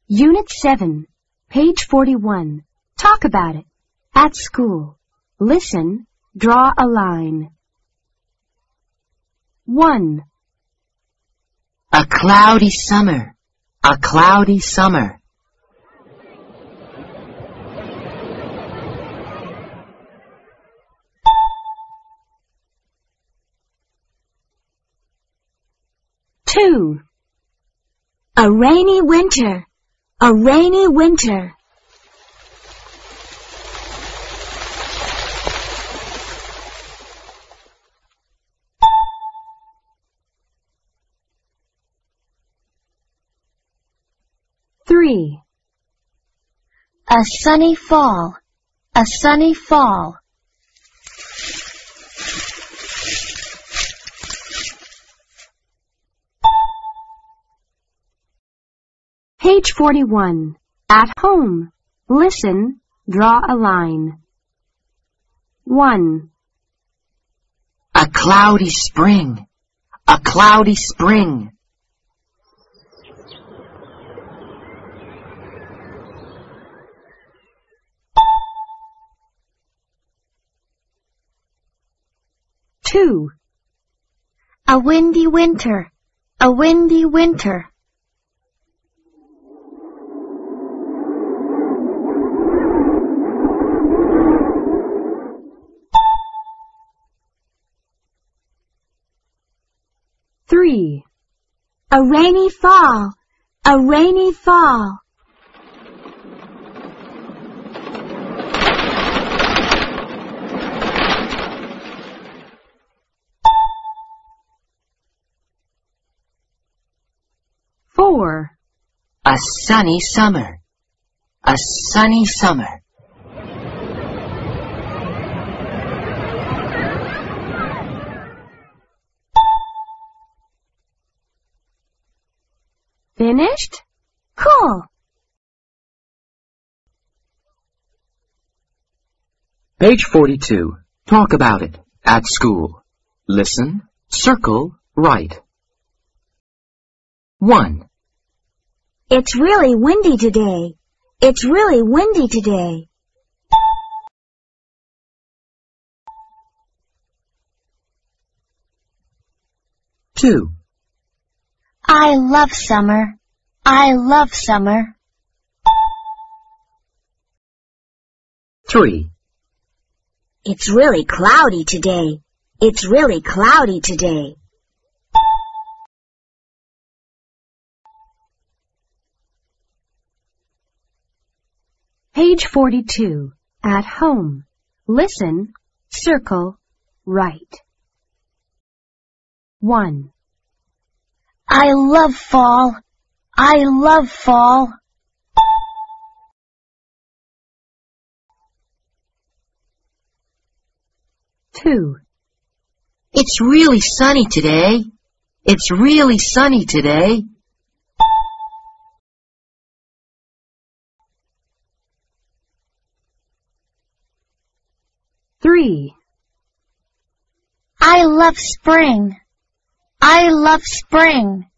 Unit 7, page 41. Talk about it. At school. Listen. Draw a line. 1. A cloudy summer. A cloudy summer. 2. A rainy winter. A rainy winter. 3. A sunny fall. A sunny fall. 'Page 41. At home. Listen. Draw a line. 1. A cloudy spring. A cloudy spring. 2. A windy winter. A windy winter. 3. A rainy fall. A rainy fall. 4. A sunny summer. A sunny summer. 'Finished? Cool. Page 42. Talk about it. At school. Listen. Circle. Write. 1. It's really windy today. It's really windy today. 2. I love summer. I love summer. 3. It's really cloudy today. It's really cloudy today. 'Page 42. At home. Listen. Circle. Write. 1. I love fall. I love fall. 2. It's really sunny today. It's really sunny today. 3. I love spring. I love spring.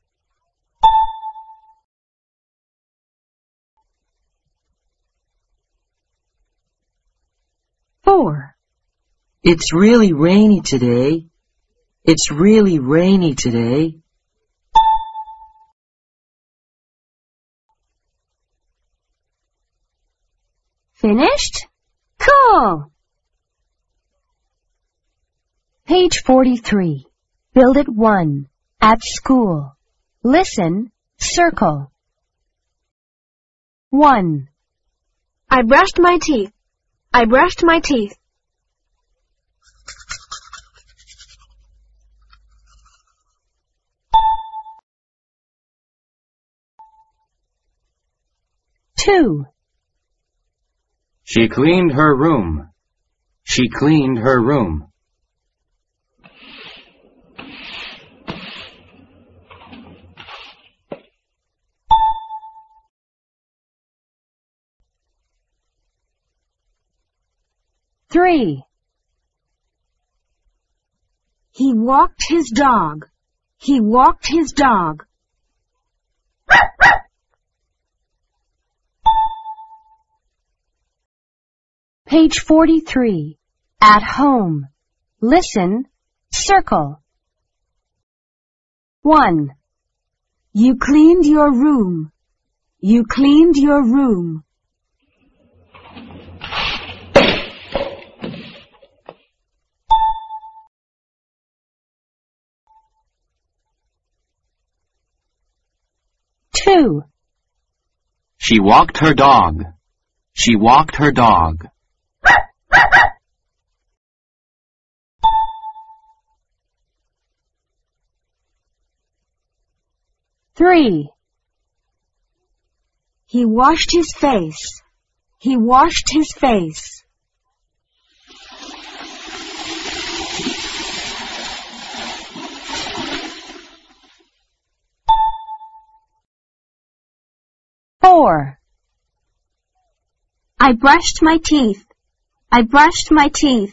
4. It's really rainy today. It's really rainy today. 'Finished? Cool. Page 43. Build it 1. At school. Listen. Circle. 1. I brushed my teeth. I brushed my teeth. 2. She cleaned her room. She cleaned her room. 3. He walked his dog. He walked his dog. Page 43. At home. Listen. Circle. 1. You cleaned your room. You cleaned your room. 2. She walked her dog. She walked her dog. 3. He washed his face. He washed his face. 4. I brushed my teeth. I brushed my teeth.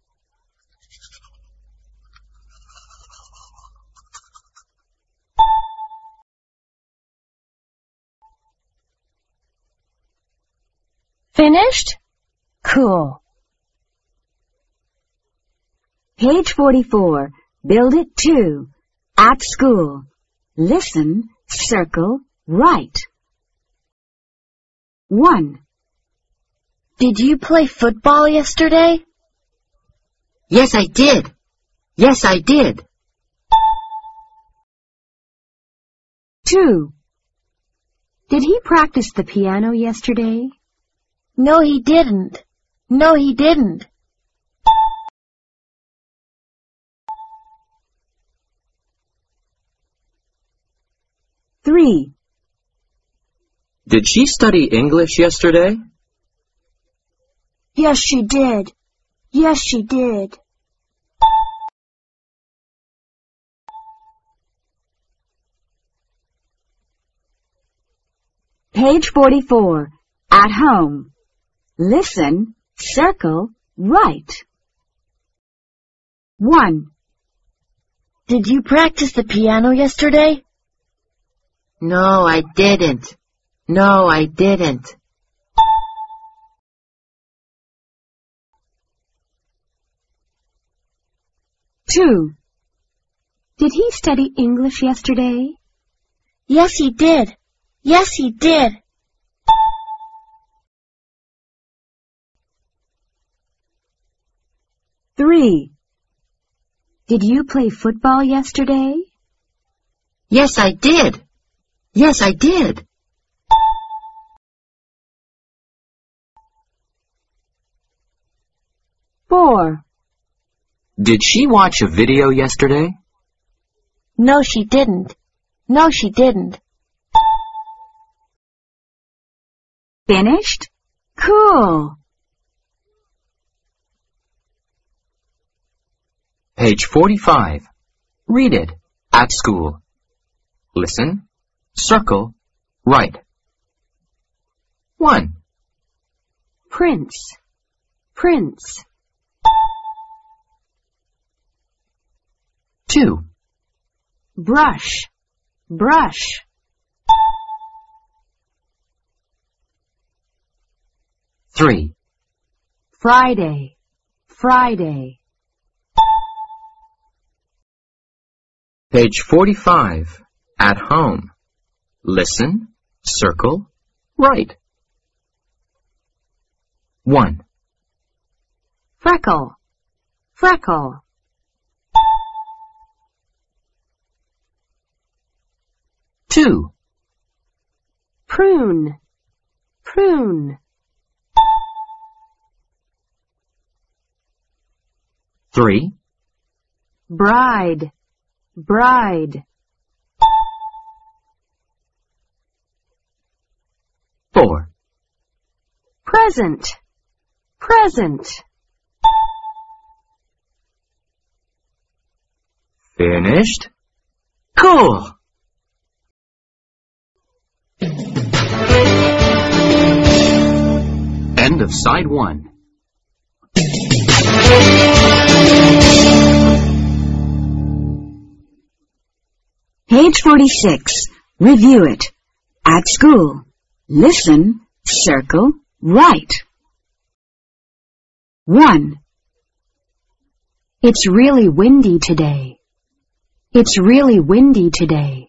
'Finished? Cool. Page 44. Build it 2. At school. Listen, circle, write. 1. Did you play football yesterday? Yes, I did. Yes, I did. 2. Did he practice the piano yesterday? No, he didn't. No, he didn't. 3. Did she study English yesterday? Yes, she did. Yes, she did. 44. At home. Listen, circle, write. 1. Did you practice the piano yesterday? No, I didn't. No, I didn't. 2. Did he study English yesterday? Yes, he did. Yes, he did. 3. Did you play football yesterday? Yes, I did. Yes, I did. 4. Did she watch a video yesterday? No, she didn't. No, she didn't. Finished? Cool. Page 45. Read it. At school. Listen. Circle. Write. 1. Prince. Prince. 2. Brush. Brush. 3. Friday. Friday. Page 45. At home. Listen. Circle. Write. 1. Freckle. Freckle. 2. Prune. Prune. 3. Bride. Bride. 4. Present. Present. Finished? Cool! End of Side 1. Page 46. Review it. At school. Listen, circle, write. 1. It's really windy today. It's really windy today.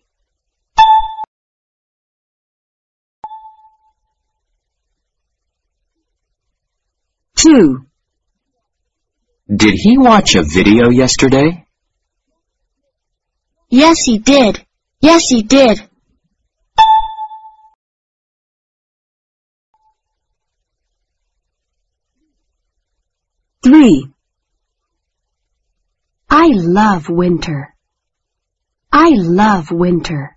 2. Did he watch a video yesterday? Yes, he did. Yes, he did. 3. I love winter. I love winter.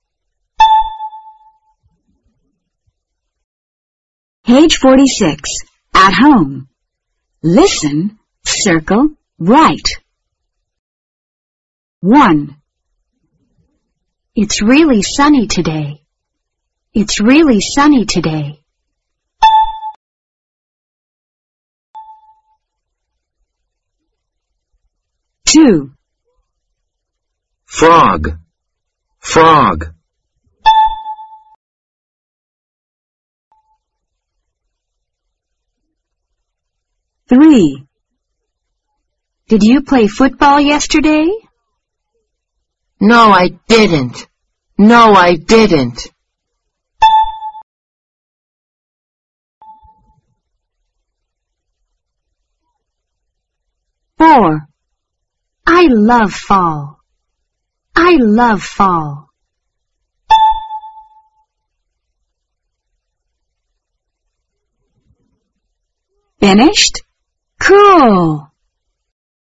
Page 46. At home. Listen, circle, write. 1. It's really sunny today. It's really sunny today. 2. Frog, frog. 3. Did you play football yesterday? No, I didn't. No, I didn't. 4. I love fall. I love fall. Finished? Cool!